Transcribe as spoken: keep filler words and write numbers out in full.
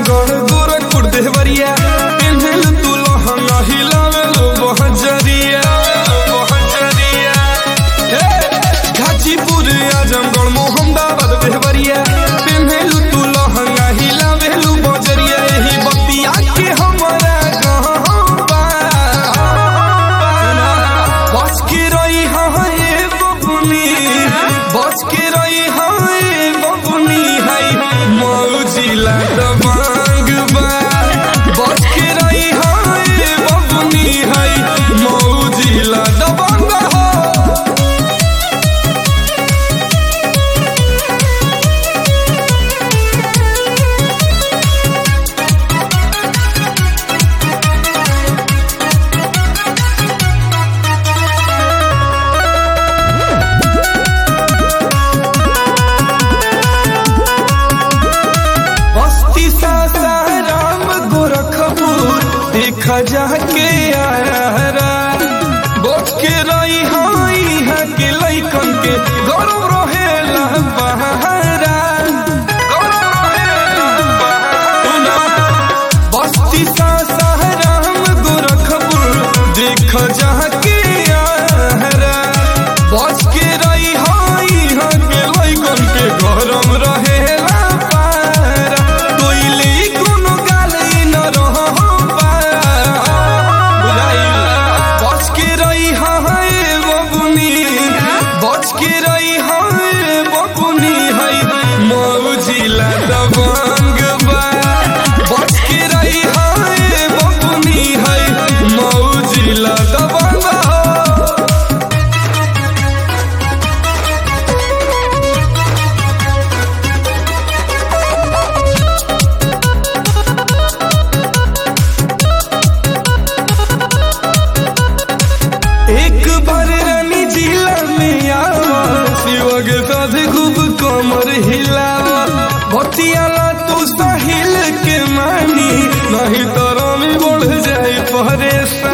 आजमगढ़ गोरखपुर देवरिया पेन्हल तू लहंगा हिलावेलो बहजरिया बहजरिया गाजीपुर आजमगढ़ मोहम्मदाबाद देवरिया पेन्हल तू लहंगा हिलावेलो बहजरिया यही बतिया के हमारा गहबा बच के रही हाँ ये बबुनी बच के रही हाँ ये बबुनी है मौजिला दबंग बा बच के रही हाँ ये बबुनी है मौजिला दबंग हो देखा जाके आरा बच के रही हाँ यहाँ के लैकन के गौरव रहेला बहारा गौरव रहेला बहारा बस्ती सासाराम गोरखपुर देखा जाके आरा बच के रही हाँ यहाँ के लैकन के गौरव रहेला पारा कोइले कोनो गाली न रह बच के रही हाँ बबुनी है मौजिला दबंग बा बच के रही हाँ बबुनी है मौजिला दबंग एक बार रानी जिला में आवा शिवा के साथ खूब कमर हिलावा भतियाला तू साहिल के मानी नहीं तो रानी बढ़ जाए परेशान।